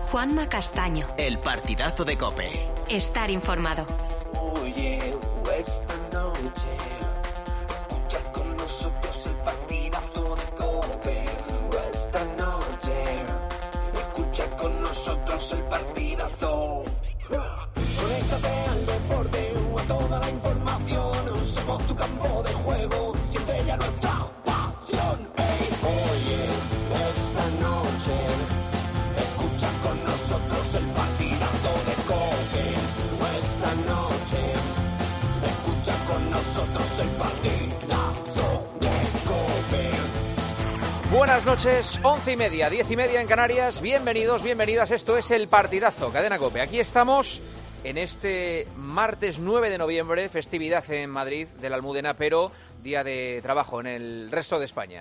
Juanma Castaño. El partidazo de COPE. Estar informado. Oye, esta noche escucha con nosotros el partidazo de COPE. Esta noche escucha con nosotros el partidazo. Conéctate al deporte o a toda la información. Somos tu campo de juego, siente ya nuestra pasión. Hey, oye, esta noche escucha con nosotros el partidazo de COPE. Esta noche escucha con nosotros el partidazo de COPE. Buenas noches, 11:30, 10:30 en Canarias. Bienvenidos, bienvenidas. Esto es el partidazo, Cadena COPE. Aquí estamos en este martes 9 de noviembre, festividad en Madrid de la Almudena, pero día de trabajo en el resto de España.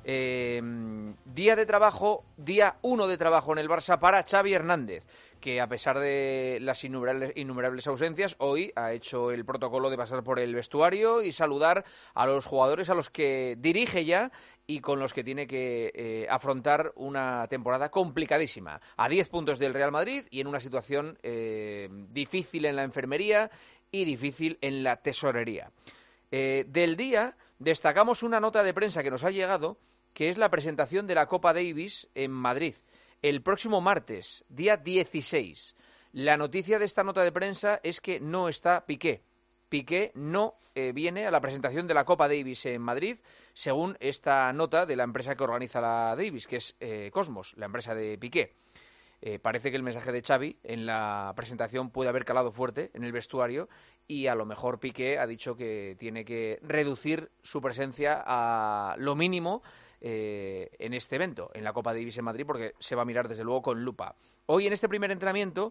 Día de trabajo, día 1 de trabajo en el Barça para Xavi Hernández, que a pesar de las innumerables ausencias, hoy ha hecho el protocolo de pasar por el vestuario y saludar a los jugadores a los que dirige ya y con los que tiene que afrontar una temporada complicadísima. A 10 puntos del Real Madrid y en una situación difícil en la enfermería y difícil en la tesorería. Del día destacamos una nota de prensa que nos ha llegado, que es la presentación de la Copa Davis en Madrid, el próximo martes, día 16. La noticia de esta nota de prensa es que no está Piqué. Piqué no viene a la presentación de la Copa Davis en Madrid, según esta nota de la empresa que organiza la Davis, que es Cosmos, la empresa de Piqué. Parece que el mensaje de Xavi en la presentación puede haber calado fuerte en el vestuario y a lo mejor Piqué ha dicho que tiene que reducir su presencia a lo mínimo en este evento, en la Copa Davis en Madrid, porque se va a mirar desde luego con lupa. Hoy en este primer entrenamiento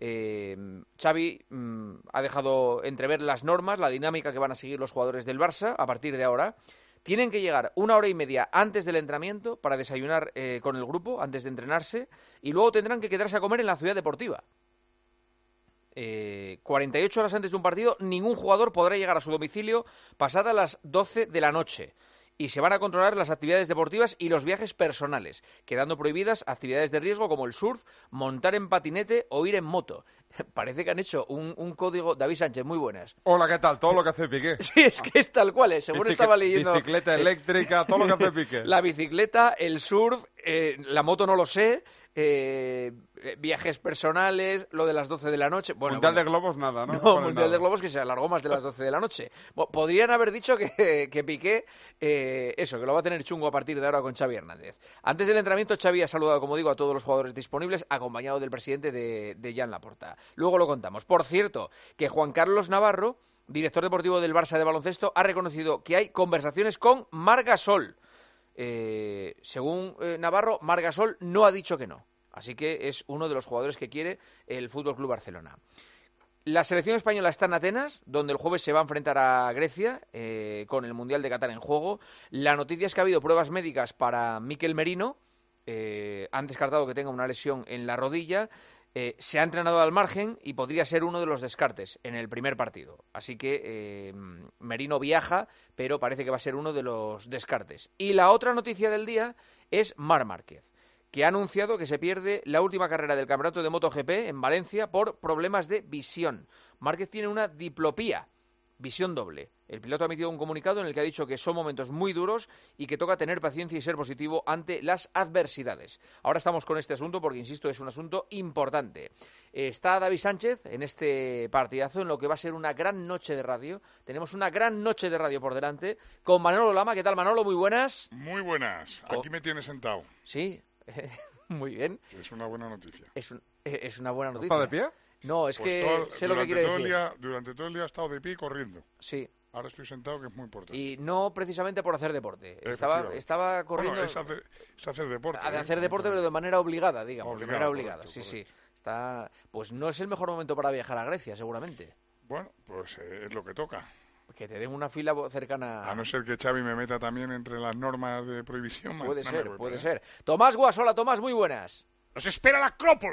Xavi ha dejado entrever las normas, la dinámica que van a seguir los jugadores del Barça a partir de ahora. Tienen que llegar 1 hora y media antes del entrenamiento para desayunar con el grupo, antes de entrenarse, y luego tendrán que quedarse a comer en la ciudad deportiva. 48 horas antes de un partido, ningún jugador podrá llegar a su domicilio pasadas las 12 de la noche. Y se van a controlar las actividades deportivas y los viajes personales, quedando prohibidas actividades de riesgo como el surf, montar en patinete o ir en moto. Parece que han hecho un código. David Sánchez, muy buenas. Hola, ¿qué tal? Todo lo que hace Piqué. Sí, es que es tal cual, según estaba leyendo. Bicicleta eléctrica, todo lo que hace Piqué. La bicicleta, el surf, la moto no lo sé, viajes personales, lo de las 12 de la noche. Bueno, Mundial de globos, nada, ¿no? No, Mundial de globos que se alargó más de las 12 de la noche. Podrían haber dicho que Piqué, que lo va a tener chungo a partir de ahora con Xavi Hernández. Antes del entrenamiento, Xavi ha saludado, como digo, a todos los jugadores disponibles, acompañado del presidente de Joan Laporta. Luego lo contamos. Por cierto, que Juan Carlos Navarro, director deportivo del Barça de baloncesto, ha reconocido que hay conversaciones con Marc Gasol. Según Navarro, Marc Gasol no ha dicho que no. Así que es uno de los jugadores que quiere el Fútbol Club Barcelona. La selección española está en Atenas, donde el jueves se va a enfrentar a Grecia con el Mundial de Qatar en juego. La noticia es que ha habido pruebas médicas para Mikel Merino. Han descartado que tenga una lesión en la rodilla. Se ha entrenado al margen y podría ser uno de los descartes en el primer partido. Así que Merino viaja, pero parece que va a ser uno de los descartes. Y la otra noticia del día es Marc Márquez, que ha anunciado que se pierde la última carrera del campeonato de MotoGP en Valencia por problemas de visión. Márquez tiene una diplopía, visión doble. El piloto ha emitido un comunicado en el que ha dicho que son momentos muy duros y que toca tener paciencia y ser positivo ante las adversidades. Ahora estamos con este asunto porque, insisto, es un asunto importante. Está David Sánchez en este partidazo, en lo que va a ser una gran noche de radio. Tenemos una gran noche de radio por delante con Manolo Lama. ¿Qué tal, Manolo? Muy buenas. Muy buenas. Aquí me tienes sentado. Sí, muy bien. Es una buena noticia. Es una buena noticia. ¿Está de pie? No, es Pues que sé lo que quiere decir. Durante todo el día he estado de pie corriendo. Sí. Ahora estoy sentado, que es muy importante. Y no precisamente por hacer deporte. Estaba corriendo. Bueno, es hacer deporte. De hacer deporte, pero de manera obligada, digamos. Obligado, de manera obligada, correcto, sí, correcto. Sí. Pues no es el mejor momento para viajar a Grecia, seguramente. Bueno, pues es lo que toca. Que te den una fila cercana. A no ser que Xavi me meta también entre las normas de prohibición. Puede ser. Tomás Guasola, Tomás, muy buenas. Nos espera la Acrópolis.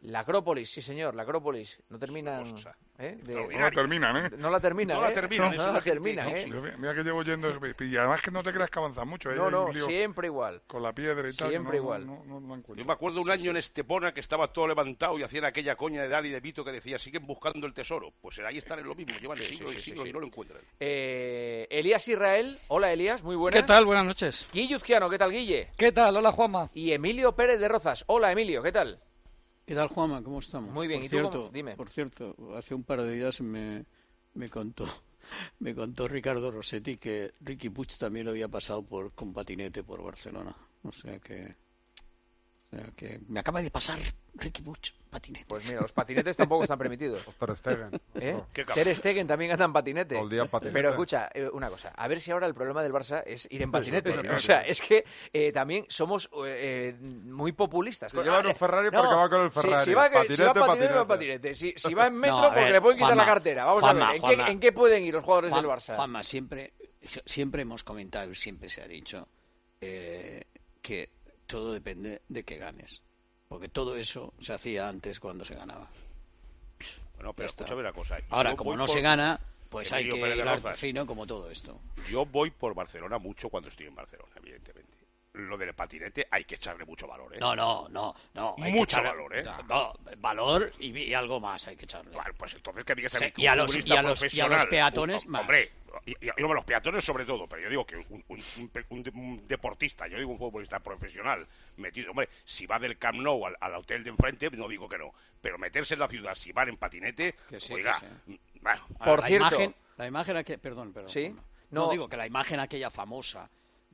La Acrópolis, sí señor, la Acrópolis. No terminan... cosa No la terminan, ¿eh? No la terminan, No la terminan, No la terminan, ¿eh? Mira que llevo yendo... Y además que no te creas que avanza mucho. No, hay un lío siempre igual. con la piedra y tal. Siempre no, igual. No encuentro. Yo me acuerdo un año en Estepona que estaba todo levantado y hacían aquella coña de Dani de Vito que decía, siguen buscando el tesoro. Pues ahí están en lo mismo, llevan siglos y siglos y no lo encuentran. Elías Israel, hola Elías, muy buenas. ¿Qué tal? Buenas noches. Guille Uzquiano, ¿qué tal Guille? ¿Qué tal? Hola, Juanma. Y Emilio Pérez de Rozas, hola Emilio, ¿qué tal? ¿Qué tal, Juanma? ¿Cómo estamos? Muy bien, por ¿y tú cierto, cómo? Dime. Por cierto, hace un par de días me contó Ricardo Rossetti que Riqui Puig también lo había pasado con patinete por Barcelona. O sea que me acaba de pasar Riqui Puig, patinete. Pues mira, los patinetes tampoco están permitidos. Ter Stegen. ¿Eh? Qué cabrón. Ter Stegen también anda en patinete. Todo el día en patinete. Pero escucha, una cosa, a ver si ahora el problema del Barça es ir en patinete. patinete. O sea, es que también somos muy populistas. Se llevan un Ferrari porque va con el Ferrari. Si va Patinete, patinete, va patinete. patinete. Si va en metro, No, a ver, porque le pueden quitar Juanma, la cartera. Vamos Juanma, a ver, Juanma. ¿en qué pueden ir los jugadores del Barça? Juanma, siempre hemos comentado y siempre se ha dicho que todo depende de que ganes. Porque todo eso se hacía antes cuando se ganaba. Bueno, pero Ya está. escúchame una cosa. Ahora, Yo como voy no por- se gana, pues Emilio hay Pérez que de hilar Rozas. fino como todo esto. Yo voy por Barcelona mucho cuando estoy en Barcelona, evidentemente. Lo del patinete hay que echarle mucho valor, ¿eh? No. Hay que Mucho echarle- valor, ¿eh? No, valor y algo más hay que echarle. Bueno, pues entonces que digas a Sí, mí que y a un los- futbolista y a los profesional, peatones más. Hombre, y a los peatones sobre todo, pero yo digo que un deportista, yo digo un futbolista profesional, metido, hombre, si va del Camp Nou al hotel de enfrente, no digo que no, pero meterse en la ciudad, si van en patinete, Que sí, oiga, que sí. bueno, Por la cierto- la imagen perdón. Sí, Juanma. no. No digo que la imagen aquella famosa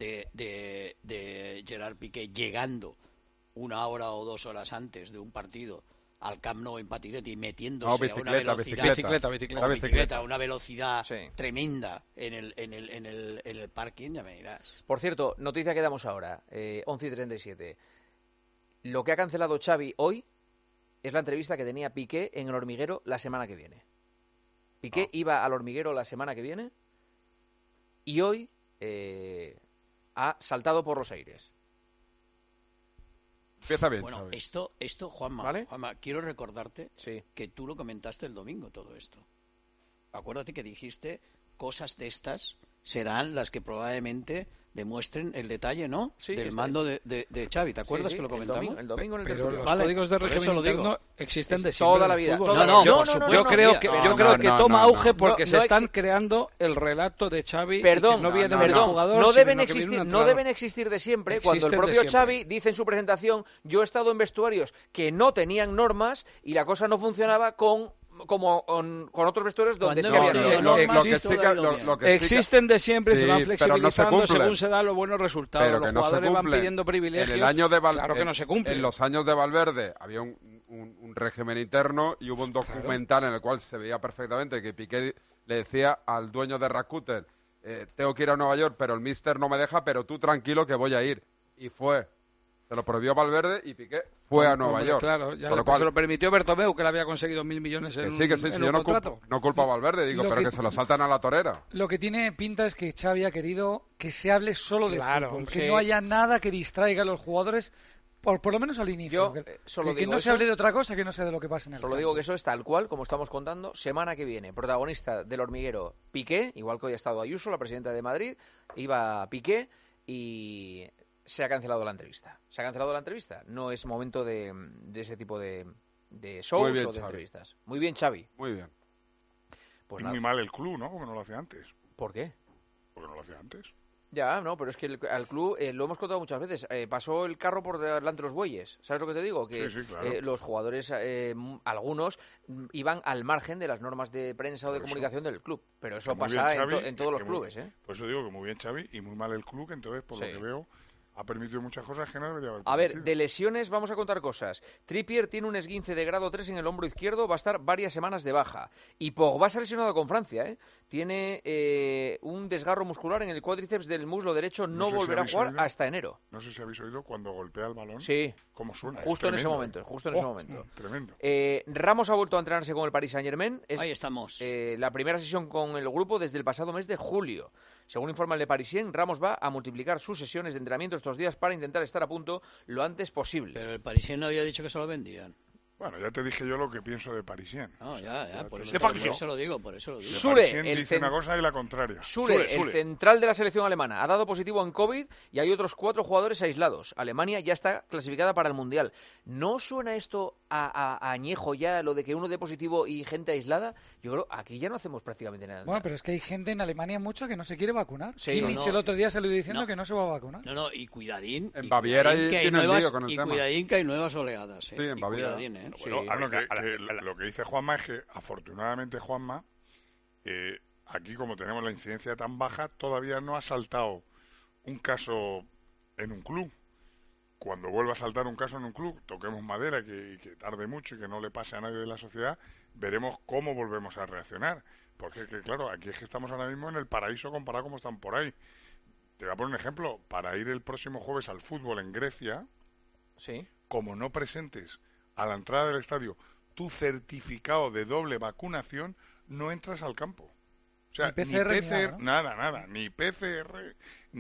de Gerard Piqué llegando 1 hora o 2 horas antes de un partido al Camp Nou en patinete y metiéndose No, a una bicicleta. velocidad, a una velocidad Sí. tremenda en el parking, ya me dirás. Por cierto, noticia que damos ahora, 11:37. Lo que ha cancelado Xavi hoy es la entrevista que tenía Piqué en El Hormiguero la semana que viene. Piqué iba al Hormiguero la semana que viene y hoy ha saltado por los aires. Empieza bien, Bueno, Xavi. esto Juanma, ¿Vale? Juanma, quiero recordarte Sí. que tú lo comentaste el domingo todo esto. Acuérdate que dijiste cosas de estas serán las que probablemente demuestren el detalle, ¿no? Sí, Del está mando de Xavi. ¿Te acuerdas Sí, sí, que lo comentamos? El domingo en el Pero tertulio. los Vale, códigos de por régimen eso lo digo. interno existen de Es siempre toda en la el vida, fútbol. toda la No, vida. por supuesto. Yo creo que, No, yo creo que no, toma no, auge no. porque No, se no están exi- creando el relato de Xavi. Perdón, que no viene no, de un perdón, jugador, no sino deben que viene de un existir, no entrenador. deben existir de siempre. Cuando el Existen de propio siempre. Xavi dice en su presentación, yo he estado en vestuarios que no tenían normas y la cosa no funcionaba con otros vestuarios donde Cuando se no había existía normas. normas, lo que todo sí que- ha ido lo- bien. lo que sí que- Existen de siempre, se Sí, van pero no se flexibilizando cumplen. según se dan los buenos resultados. Pero Los que no se jugadores van cumplen. pidiendo privilegios. En el año de Claro que no se cumplen. En los años de Valverde había un régimen interno y hubo un documental en el cual se veía perfectamente que Piqué le decía al dueño de Rakuten, tengo que ir a Nueva York, pero el míster no me deja, pero tú tranquilo que voy a ir. Y fue. Se lo prohibió Valverde y Piqué fue a Nueva Hombre, York. Claro, ya Con lo se cual, lo permitió Bertomeu, que le había conseguido 1.000 millones en, que sí, en yo un no contrato. no culpo a Valverde, digo, Lo pero que- que se lo saltan a la torera. Lo que tiene pinta es que Xavi ha querido que se hable solo de Claro, fútbol, sí. que no haya nada que distraiga a los jugadores, por lo menos al inicio. Yo, que solo que digo no se eso. hable de otra cosa que no sea de lo que pasa en el Solo campo. digo que eso es tal cual, como estamos contando, semana que viene. Protagonista del Hormiguero, Piqué, igual que hoy ha estado Ayuso, la presidenta de Madrid, iba Piqué y se ha cancelado la entrevista. Se ha cancelado la entrevista. No es momento de ese tipo de shows Muy bien, o de Xavi. entrevistas. Muy bien, Xavi. Muy bien. Pues Y nada. muy mal el club, ¿no? Como no lo hacía antes. ¿Por qué? Porque no lo hacía antes. Ya, no, pero es que al club, lo hemos contado muchas veces, pasó el carro por delante de los bueyes. ¿Sabes lo que te digo? Que Sí, sí, claro. los jugadores, algunos, iban al margen de las normas de prensa o de Por eso. comunicación del club. Pero eso Muy pasa bien, Xavi, en todos los que muy- clubes, ¿eh? Por eso digo que muy bien Xavi y muy mal el club, que entonces, por Sí. lo que veo, ha permitido muchas cosas que no debería haber A ver, permitido. de lesiones vamos a contar cosas. Trippier tiene un esguince de grado 3 en el hombro izquierdo, va a estar varias semanas de baja. Y Pogba se ha lesionado con Francia, ¿eh? Tiene un desgarro muscular en el cuádriceps del muslo derecho, No no sé si volverá a habéis jugar oído. hasta enero. No sé si habéis oído cuando golpea el balón. Sí, ¿Cómo suena? justo Es en ese tremendo, momento, ¿eh? justo en ese momento. Tremendo. Ramos ha vuelto a entrenarse con el Paris Saint-Germain. Es Ahí estamos. la primera sesión con el grupo desde el pasado mes de julio. Según informa el Le Parisien, Ramos va a multiplicar sus sesiones de entrenamiento estos días para intentar estar a punto lo antes posible. Pero el parisien no había dicho que se lo vendían. Bueno, ya te dije yo lo que pienso de Parisien. No, ya, por eso, De Parisien. por eso lo digo, por eso lo digo. Sule, Parisien el dice cen- una cosa y la contraria. Sule, el central de la selección alemana, ha dado positivo en COVID y hay otros 4 jugadores aislados. Alemania ya está clasificada para el Mundial. ¿No suena esto a añejo ya, lo de que uno dé positivo y gente aislada? Yo creo aquí ya no hacemos prácticamente nada. Bueno, pero es que hay gente en Alemania mucho que no se quiere vacunar. Sí, Kimmich el otro día salió diciendo No. que no se va a vacunar. No, y cuidadín. En y Baviera cuidadín, que hay tienen nuevas, lío con el y tema. cuidadín que hay nuevas oleadas. Sí, en y Baviera. cuidadín, ¿eh? Bueno, a Bueno, ver, lo que dice Juanma es que, afortunadamente, Juanma, aquí como tenemos la incidencia tan baja, todavía no ha saltado un caso en un club. Cuando vuelva a saltar un caso en un club, toquemos madera, y que tarde mucho y que no le pase a nadie de la sociedad, veremos cómo volvemos a reaccionar. Porque, claro, aquí es que estamos ahora mismo en el paraíso comparado como están por ahí. Te voy a poner un ejemplo. Para ir el próximo jueves al fútbol en Grecia, Sí. como no presentes a la entrada del estadio tu certificado de doble vacunación, no entras al campo. O sea, Ni PCR, ni nada, ¿no? nada, ni PCR,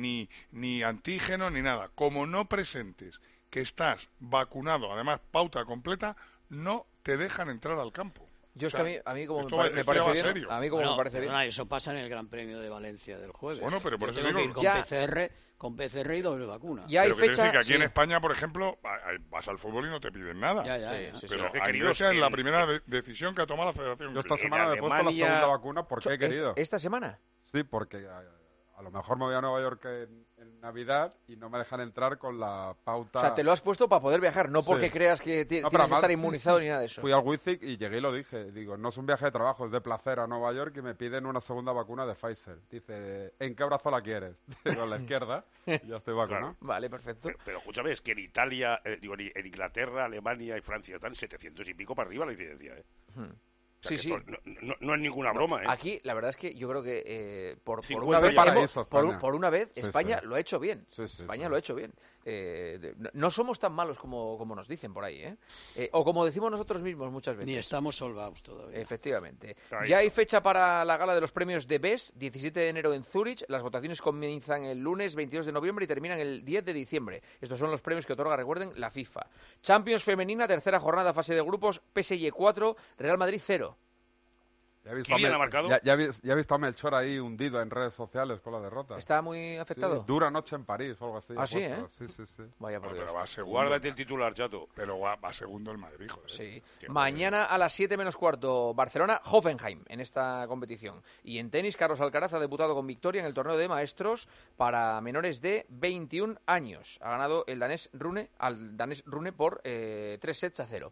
ni antígeno, ni nada. Como no presentes que estás vacunado, además pauta completa, no te dejan entrar al campo. Yo es O sea, que a mí como esto me ya parece va bien, serio. a mí como Bueno, me parece bien. perdona, eso pasa en el Gran Premio de Valencia del jueves. Bueno, pero por Yo eso tengo digo- que ir Ya- con PCR y doble vacuna. Ya hay Pero que quiero fecha. decir que aquí sí. en España, por ejemplo, vas al fútbol y no te piden nada. Ya, ya. Sí, sí, Pero Lo que he en querido Grecia es es que la en- primera decisión que ha tomado la Federación. Yo esta Inglesa. semana me he puesto la Alemania- segunda vacuna porque he querido. ¿Esta semana? Sí, porque a lo mejor me voy a Nueva York en Navidad y no me dejan entrar con la pauta. O sea, te lo has puesto para poder viajar, no porque Sí. creas que No, pero tienes que además, estar inmunizado ni nada de eso. Fui al Wizzing y llegué y lo dije. Digo, no es un viaje de trabajo, es de placer a Nueva York y me piden una segunda vacuna de Pfizer. Dice, ¿en qué brazo la quieres? Digo, en la izquierda. Y ya estoy vacunado. Vale, perfecto. Pero escúchame, es que en Italia, en Inglaterra, Alemania y Francia están 700 y pico para arriba la incidencia, ¿eh? O sea, Sí, que sí. esto no es ninguna broma, ¿eh? Aquí, la verdad es que yo creo que por 50 una vez, ya. Paraíso, España. por una vez Sí, España sí. lo ha hecho bien. Sí, sí, España sí. lo ha hecho bien. No somos tan malos como nos dicen por ahí, ¿eh? O como decimos nosotros mismos muchas veces. Ni estamos solvados todavía. Efectivamente. Ahí Ya hay está. fecha para la gala de los premios de BES, 17 de enero en Zúrich. Las votaciones comienzan el lunes 22 de noviembre y terminan el 10 de diciembre. Estos son los premios que otorga, recuerden, la FIFA. Champions femenina, tercera jornada, fase de grupos, PSG 4, Real Madrid 0. Ya he visto, ¿Kylian ha marcado? ya he visto a Melchor ahí hundido en redes sociales con la derrota. ¿Está muy afectado? Sí, dura noche en París o algo así. Ah, ha sí, puesto. Sí. Vaya por Bueno, Dios. pero va segundo. Guárdate el titular, chato. Pero va segundo el Madrid, joder. Sí. Qué Mañana a las 7 menos cuarto, Barcelona-Hoffenheim en esta competición. Y en tenis, Carlos Alcaraz ha debutado con victoria en el torneo de maestros para menores de 21 años. Ha ganado el danés Rune por 3 sets a 0.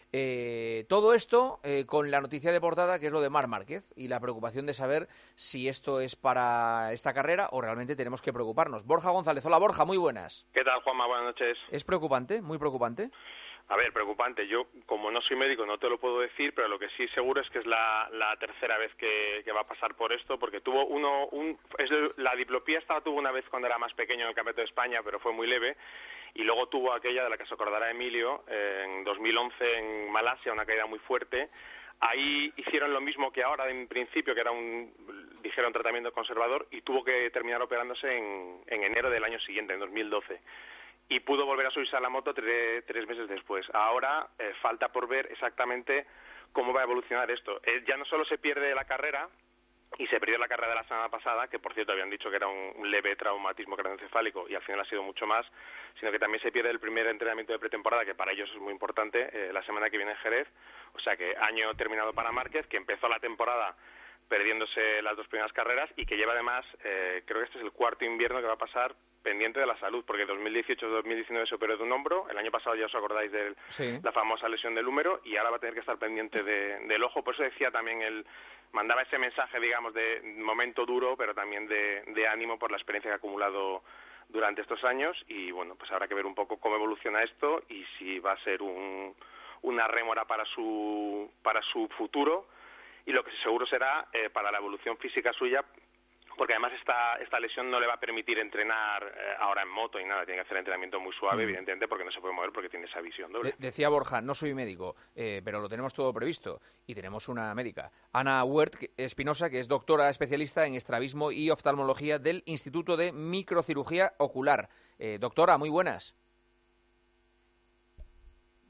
Todo esto con la noticia de portada, que es lo de Marc Márquez, y la preocupación de saber si esto es para esta carrera o realmente tenemos que preocuparnos. Borja González, hola Borja, muy buenas. ¿Qué tal, Juanma? Buenas noches. ¿Es preocupante? ¿Muy preocupante? A ver, preocupante. Yo, como no soy médico, no te lo puedo decir, pero lo que sí seguro es que es la tercera vez que va a pasar por esto, porque tuvo la diplopía tuvo una vez cuando era más pequeño en el Campeonato de España, pero fue muy leve, y luego tuvo aquella de la que se acordará Emilio, en 2011 en Malasia, una caída muy fuerte. Ahí hicieron lo mismo que ahora en principio, que era dijeron tratamiento conservador, y tuvo que terminar operándose en enero del año siguiente, en 2012. Y pudo volver a subirse a la moto 3 meses después. Ahora falta por ver exactamente cómo va a evolucionar esto. Ya no solo se pierde la carrera, y se perdió la carrera de la semana pasada, que por cierto habían dicho que era un leve traumatismo craneoencefálico y al final ha sido mucho más, sino que también se pierde el primer entrenamiento de pretemporada, que para ellos es muy importante, la semana que viene en Jerez. O sea que año terminado para Márquez, que empezó la temporada perdiéndose las 2 primeras carreras y que lleva además, creo que este es el 4º invierno que va a pasar pendiente de la salud, porque 2018-2019 se operó de un hombro, el año pasado ya os acordáis de la famosa lesión del húmero, y ahora va a tener que estar pendiente del ojo. Por eso decía también mandaba ese mensaje, digamos, de momento duro, pero también de ánimo por la experiencia que ha acumulado durante estos años, y bueno, pues habrá que ver un poco cómo evoluciona esto y si va a ser una rémora para su futuro, y lo que seguro será para la evolución física suya, porque además esta lesión no le va a permitir entrenar ahora en moto y nada, tiene que hacer entrenamiento muy suave, evidentemente, porque no se puede mover porque tiene esa visión doble. Decía Borja, no soy médico, pero lo tenemos todo previsto y tenemos una médica, Ana Huert Espinosa, que es doctora especialista en estrabismo y oftalmología del Instituto de Microcirugía Ocular. Doctora, muy buenas.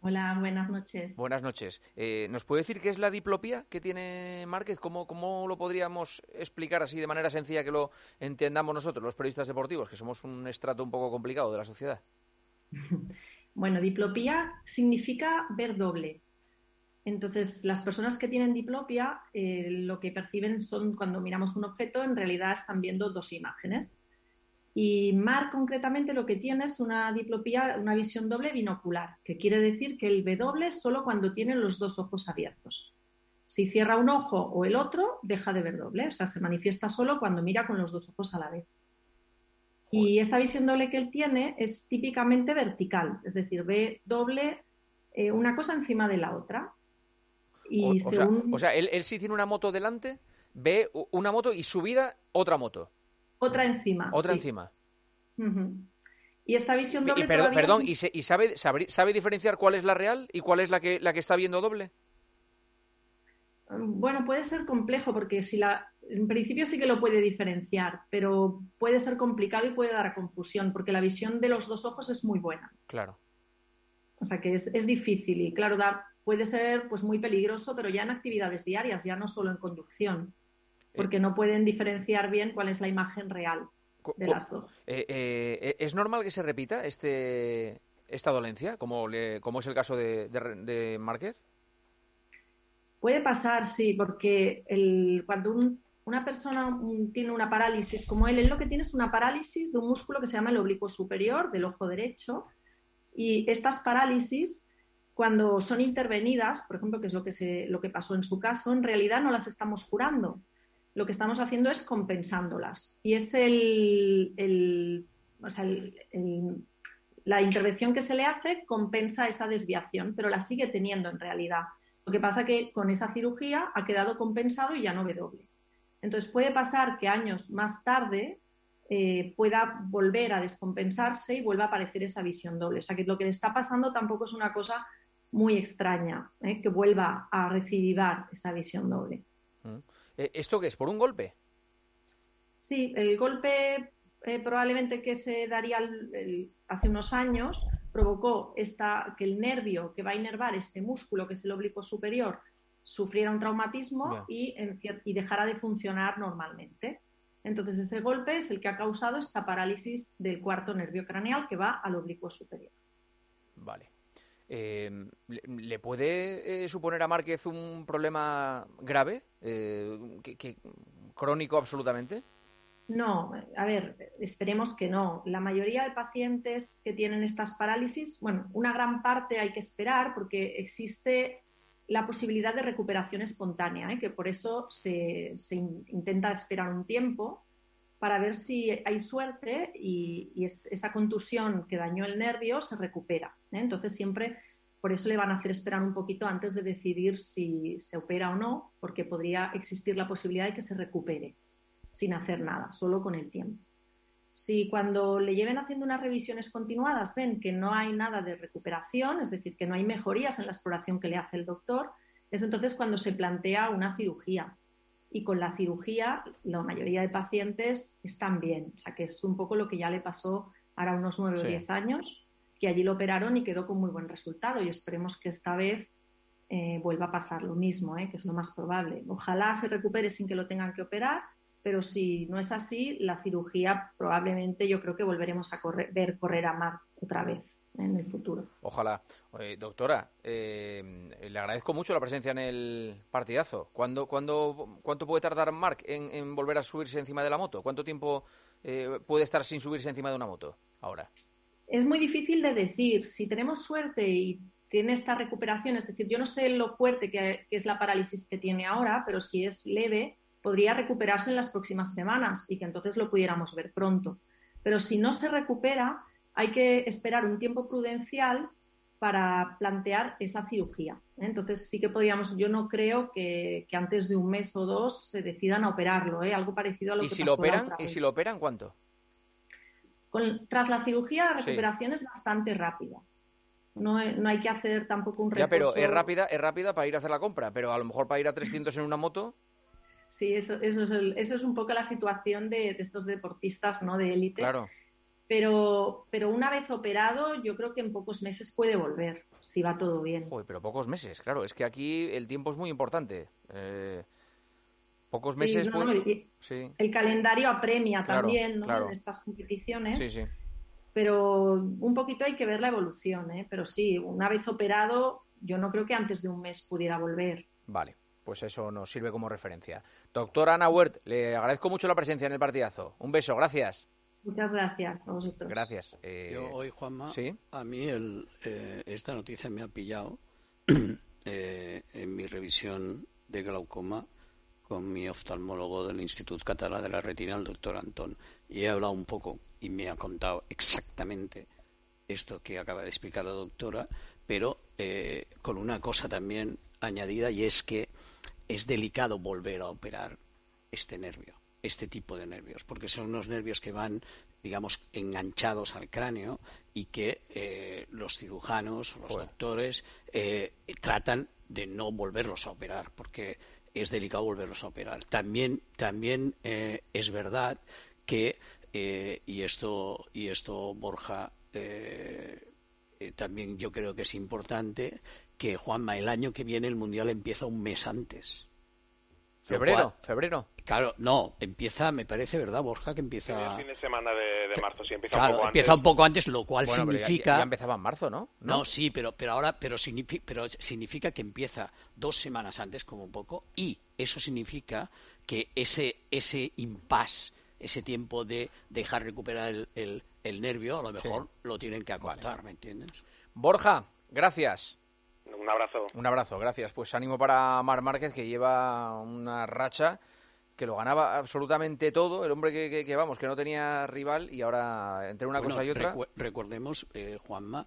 Hola, buenas noches. Buenas noches. ¿Nos puede decir qué es la diplopía que tiene Márquez? ¿Cómo lo podríamos explicar así de manera sencilla que lo entendamos nosotros, los periodistas deportivos, que somos un estrato un poco complicado de la sociedad? Bueno, diplopía significa ver doble. Entonces, las personas que tienen diplopia lo que perciben son, cuando miramos un objeto, en realidad están viendo dos imágenes. Y Marc, concretamente, lo que tiene es una diplopía, una visión doble binocular, que quiere decir que él ve doble solo cuando tiene los dos ojos abiertos. Si cierra un ojo o el otro, deja de ver doble. O sea, se manifiesta solo cuando mira con los dos ojos a la vez. Y esta visión doble que él tiene es típicamente vertical, es decir, ve doble una cosa encima de la otra. Y o sea, él sí tiene una moto delante, ve una moto y subida otra moto. Otra encima. Otra sí. encima. Uh-huh. Y esta visión doble Perdón, ¿y sabe diferenciar cuál es la real y cuál es la que está viendo doble? Bueno, puede ser complejo porque en principio sí que lo puede diferenciar, pero puede ser complicado y puede dar a confusión porque la visión de los dos ojos es muy buena. Claro. O sea que es difícil y claro, puede ser pues muy peligroso, pero ya en actividades diarias, ya no solo en conducción, porque no pueden diferenciar bien cuál es la imagen real de las dos. ¿Es normal que se repita esta dolencia, como es el caso de Márquez? Puede pasar, sí, porque cuando una persona tiene una parálisis como él lo que tiene es una parálisis de un músculo que se llama el oblicuo superior del ojo derecho, y estas parálisis, cuando son intervenidas, por ejemplo, que es lo que pasó en su caso, en realidad no las estamos curando. Lo que estamos haciendo es compensándolas. Y es la intervención que se le hace compensa esa desviación, pero la sigue teniendo en realidad. Lo que pasa que con esa cirugía ha quedado compensado y ya no ve doble. Entonces puede pasar que años más tarde pueda volver a descompensarse y vuelva a aparecer esa visión doble. O sea que lo que le está pasando tampoco es una cosa muy extraña, que vuelva a recidivar esa visión doble. ¿Esto qué es? ¿Por un golpe? Sí, el golpe probablemente que se daría hace unos años provocó que el nervio que va a inervar este músculo, que es el oblicuo superior, sufriera un traumatismo y dejara de funcionar normalmente. Entonces ese golpe es el que ha causado esta parálisis del cuarto nervio craneal que va al oblicuo superior. Vale. ¿Le puede suponer a Márquez un problema grave, crónico absolutamente? No, a ver, esperemos que no. La mayoría de pacientes que tienen estas parálisis, bueno, una gran parte hay que esperar porque existe la posibilidad de recuperación espontánea, que por eso se intenta esperar un tiempo para ver si hay suerte y esa contusión que dañó el nervio se recupera. Entonces siempre por eso le van a hacer esperar un poquito antes de decidir si se opera o no, porque podría existir la posibilidad de que se recupere sin hacer nada, solo con el tiempo. Si cuando le lleven haciendo unas revisiones continuadas ven que no hay nada de recuperación, es decir, que no hay mejorías en la exploración que le hace el doctor, es entonces cuando se plantea una cirugía. Y con la cirugía la mayoría de pacientes están bien. O sea, que es un poco lo que ya le pasó ahora unos 9 o 10 años, que allí lo operaron y quedó con muy buen resultado. Y esperemos que esta vez vuelva a pasar lo mismo, que es lo más probable. Ojalá se recupere sin que lo tengan que operar, pero si no es así, la cirugía probablemente yo creo que volveremos a ver correr a Marc otra vez en el futuro. Ojalá. Doctora, le agradezco mucho la presencia en el partidazo. ¿Cuánto puede tardar Marc en volver a subirse encima de la moto? ¿Cuánto tiempo puede estar sin subirse encima de una moto ahora? Es muy difícil de decir. Si tenemos suerte y tiene esta recuperación, es decir, yo no sé lo fuerte que es la parálisis que tiene ahora, pero si es leve, podría recuperarse en las próximas semanas y que entonces lo pudiéramos ver pronto. Pero si no se recupera, hay que esperar un tiempo prudencial para plantear esa cirugía. Entonces sí que podríamos, yo no creo que antes de un mes o dos se decidan a operarlo, algo parecido a lo que pasó la otra vez. ¿Y si lo operan, cuánto? Tras la cirugía la recuperación es bastante rápida. No hay que hacer tampoco un reposo. Ya, pero es rápida para ir a hacer la compra, pero a lo mejor para ir a 300 en una moto... Sí, eso es un poco la situación de estos deportistas, ¿no?, de élite. Claro. pero una vez operado yo creo que en pocos meses puede volver, si va todo bien. Uy, pero pocos meses, claro, es que aquí el tiempo es muy importante. Pocos meses... El calendario apremia también, ¿no? Claro. En estas competiciones. Sí. Pero un poquito hay que ver la evolución, ¿eh? Pero sí, una vez operado, yo no creo que antes de un mes pudiera volver. Vale, pues eso nos sirve como referencia. Doctora Ana Huert, le agradezco mucho la presencia en el partidazo. Un beso, gracias. Muchas gracias a vosotros. Gracias. Yo hoy, Juanma, ¿sí? A mí esta noticia me ha pillado en mi revisión de glaucoma con mi oftalmólogo del Institut Català de la Retina, el doctor Antón, y he hablado un poco y me ha contado exactamente esto que acaba de explicar la doctora, pero con una cosa también añadida, y es que es delicado volver a operar este nervio, este tipo de nervios, porque son unos nervios que van, digamos, enganchados al cráneo y que los cirujanos, los doctores, tratan de no volverlos a operar, porque es delicado volverlos a operar. También es verdad que, y esto Borja, también yo creo que es importante, que Juanma, el año que viene el Mundial empieza un mes antes. ¿Febrero? Claro, no, empieza, me parece, ¿verdad, Borja? Que empieza... El fin de semana de marzo, sí, empieza claro, un poco empieza antes. un poco antes, lo cual significa... Ya empezaba en marzo, ¿no? No, sí, pero significa que empieza 2 semanas antes, como un poco, y eso significa que ese impasse, ese tiempo de dejar recuperar el nervio, a lo mejor lo tienen que acortar, ¿me entiendes? Borja, gracias. Un abrazo. Un abrazo, gracias. Pues ánimo para Marc Márquez, que lleva una racha que lo ganaba absolutamente todo. El hombre que vamos, que no tenía rival, y ahora entre una cosa y otra... Recordemos, Juanma,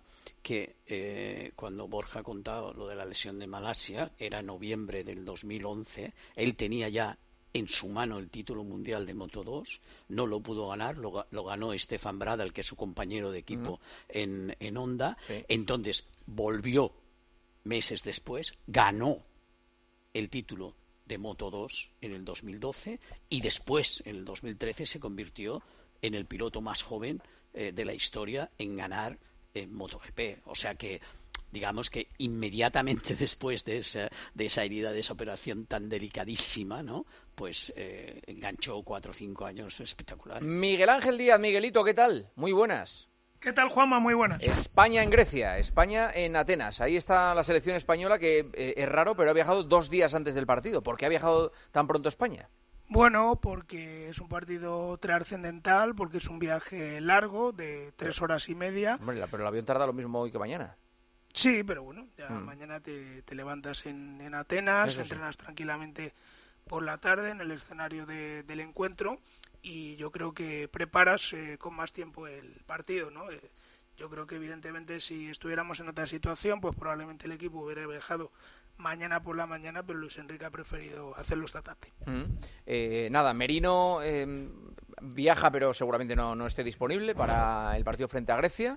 que cuando Borja ha contado lo de la lesión de Malasia, era noviembre del 2011, él tenía ya en su mano el título mundial de Moto2, no lo pudo ganar, lo ganó Stefan Bradl, que es su compañero de equipo en Honda, entonces volvió meses después, ganó el título de Moto2 en el 2012 y después, en el 2013, se convirtió en el piloto más joven de la historia en ganar en MotoGP. O sea que, digamos que inmediatamente después de esa herida, de esa operación tan delicadísima, ¿no? Pues enganchó 4 o 5 años espectaculares. Miguel Ángel Díaz, Miguelito, ¿qué tal? Muy buenas. ¿Qué tal, Juanma? Muy buenas. España en Grecia, España en Atenas. Ahí está la selección española, que es raro, pero ha viajado 2 días antes del partido. ¿Por qué ha viajado tan pronto España? Bueno, porque es un partido trascendental, porque es un viaje largo de 3 horas y media. Hombre, pero el avión tarda lo mismo hoy que mañana. Sí, pero bueno, ya mañana te levantas en Atenas, entrenas tranquilamente por la tarde en el escenario del encuentro, y yo creo que preparas con más tiempo el partido, ¿no? Yo creo que evidentemente si estuviéramos en otra situación, pues probablemente el equipo hubiera viajado mañana por la mañana, pero Luis Enrique ha preferido hacerlo esta tarde. Nada, Merino viaja, pero seguramente no esté disponible para el partido frente a Grecia.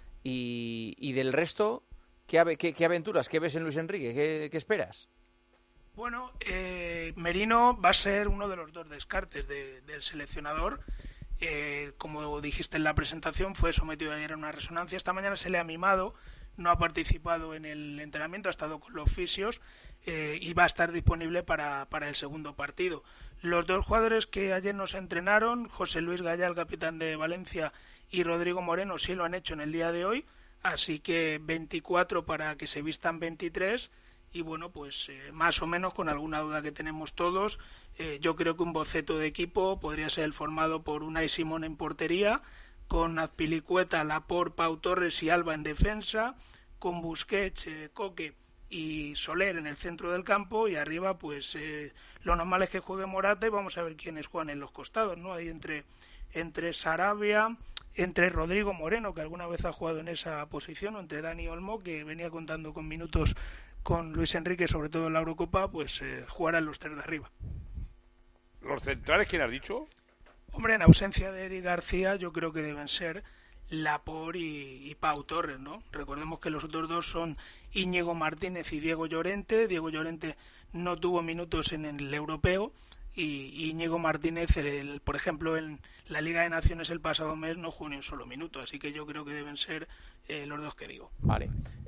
Y del resto, ¿qué aventuras? ¿Qué ves en Luis Enrique? ¿Qué esperas? Bueno, Merino va a ser uno de los 2 descartes del seleccionador. Como dijiste en la presentación, fue sometido ayer a una resonancia. Esta mañana se le ha mimado, no ha participado en el entrenamiento, ha estado con los fisios y va a estar disponible para el segundo partido. Los 2 jugadores que ayer nos entrenaron, José Luis Gallá, capitán de Valencia, y Rodrigo Moreno, sí lo han hecho en el día de hoy, así que 24 para que se vistan 23. Y bueno, pues más o menos con alguna duda que tenemos todos, yo creo que un boceto de equipo podría ser el formado por Unai Simón en portería, con Azpilicueta, Laporte, Pau Torres y Alba en defensa, con Busquets, Coque y Soler en el centro del campo, y arriba pues lo normal es que juegue Morata, y vamos a ver quiénes juegan en los costados, ¿no? Ahí entre Sarabia, entre Rodrigo Moreno, que alguna vez ha jugado en esa posición, o entre Dani Olmo, que venía contando con minutos con Luis Enrique, sobre todo en la Eurocopa, pues jugarán los 3 de arriba. ¿Los centrales quién has dicho? Hombre, en ausencia de Eric García, yo creo que deben ser Laporte y Pau Torres, ¿no? Recordemos que los otros 2 son Íñigo Martínez y Diego Llorente. Diego Llorente no tuvo minutos en el europeo, y Íñigo Martínez, por ejemplo, en la Liga de Naciones el pasado mes no jugó ni un solo minuto, así que yo creo que deben ser los dos que digo. Vale.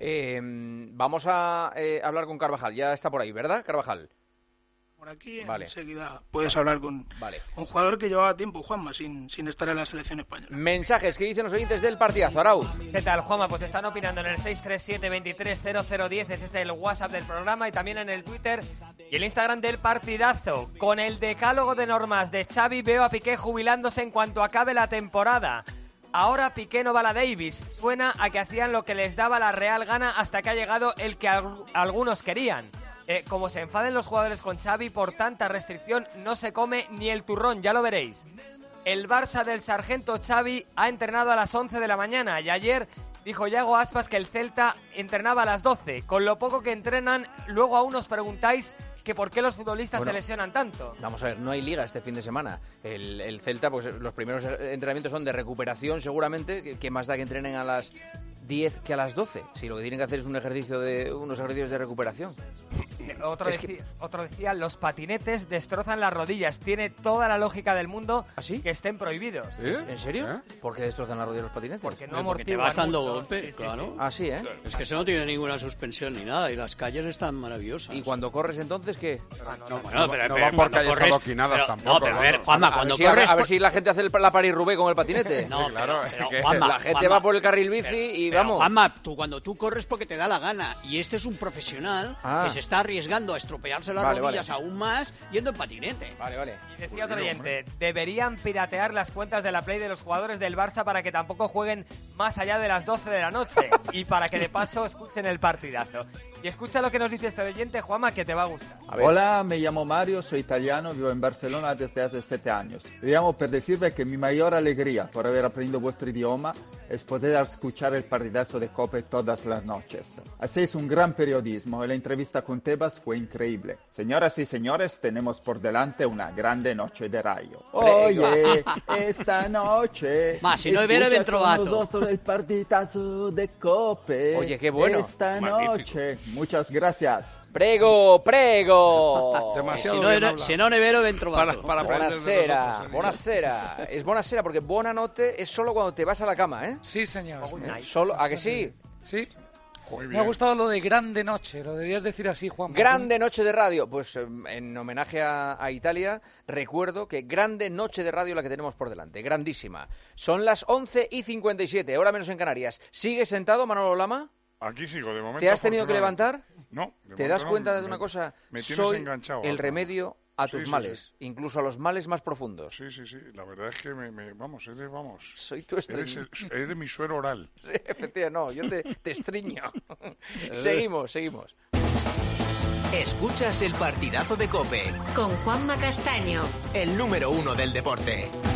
Vamos a hablar con Carvajal. Ya está por ahí, ¿verdad, Carvajal? Por aquí vale. Enseguida puedes hablar con un jugador que llevaba tiempo, Juanma, sin estar en la selección española. Mensajes que dicen los oyentes del partidazo. Arauz. ¿Qué tal, Juanma? Pues están opinando en el 637-230010, ese es el WhatsApp del programa, y también en el Twitter y el Instagram del partidazo. Con el decálogo de normas de Xavi veo a Piqué jubilándose en cuanto acabe la temporada. Ahora Piqué no va a la Davis. Suena a que hacían lo que les daba la real gana hasta que ha llegado el que algunos querían. Como se enfaden los jugadores con Xavi por tanta restricción, no se come ni el turrón, ya lo veréis. El Barça del sargento Xavi ha entrenado a las 11 de la mañana y ayer dijo Yago Aspas que el Celta entrenaba a las 12. Con lo poco que entrenan, luego aún os preguntáis que por qué los futbolistas se lesionan tanto. Vamos a ver, no hay liga este fin de semana. El Celta, pues los primeros entrenamientos son de recuperación seguramente, que más da que entrenen a las 10 que a las 12, si lo que tienen que hacer es unos ejercicios de recuperación. Otro decía, los patinetes destrozan las rodillas. Tiene toda la lógica del mundo que estén prohibidos. ¿En serio? ¿Por qué destrozan las rodillas los patinetes? Porque no porque te vas dando golpe, claro. Ah, sí, ¿eh? Es que eso no tiene ninguna suspensión ni nada, y las calles están maravillosas. ¿Y cuando corres entonces qué? No va por calles adoquinadas tampoco. No, pero a ver, Juanma, cuando corres... A ver si la gente hace la París-Roubaix con el patinete. No, claro. Juanma, la gente va por el carril bici y vamos. Juanma, cuando tú corres porque te da la gana, y este es un profesional que se está arriesgando a estropearse las rodillas aún más yendo en patinete. Vale. Y decía otro oyente, deberían piratear las cuentas de la Play de los jugadores del Barça para que tampoco jueguen más allá de las 12 de la noche y para que de paso escuchen el partidazo. Y escucha lo que nos dice este oyente, Juanma, que te va a gustar. Hola, me llamo Mario, soy italiano, vivo en Barcelona desde hace 7 años. Le llamo para decirle que mi mayor alegría por haber aprendido vuestro idioma es poder escuchar el partidazo de COPE todas las noches. Hacéis un gran periodismo y la entrevista con Tebas fue increíble. Señoras y señores, tenemos por delante una grande noche de Rayo. Oye, esta noche... Ma, si no è vero, ben trovato. Nosotros el partidazo de COPE. Oye, qué bueno. Esta noche. Muchas gracias. Prego. Se non è vero, ben trovato. Buonasera. Es buonasera porque buona notte es solo cuando te vas a la cama, ¿eh? Sí, señor. ¿A que sí? Sí. Me ha gustado lo de grande noche, lo deberías decir así, Juan. Grande noche de radio. Pues en homenaje a Italia, recuerdo que grande noche de radio la que tenemos por delante, grandísima. Son las 11:57, hora menos en Canarias. ¿Sigues sentado, Manolo Lama? Aquí sigo, de momento. ¿Te has tenido que levantar? No. ¿Te das cuenta de una cosa? Me tienes Soy enganchado. El remedio a tus males, incluso a los males más profundos. Sí. La verdad es que vamos. Soy tu estreño. Eres mi suero oral. Sí, efectivamente, no, yo te estriño. Seguimos. Escuchas el partidazo de COPE. Con Juanma Castaño. El número 1 del deporte.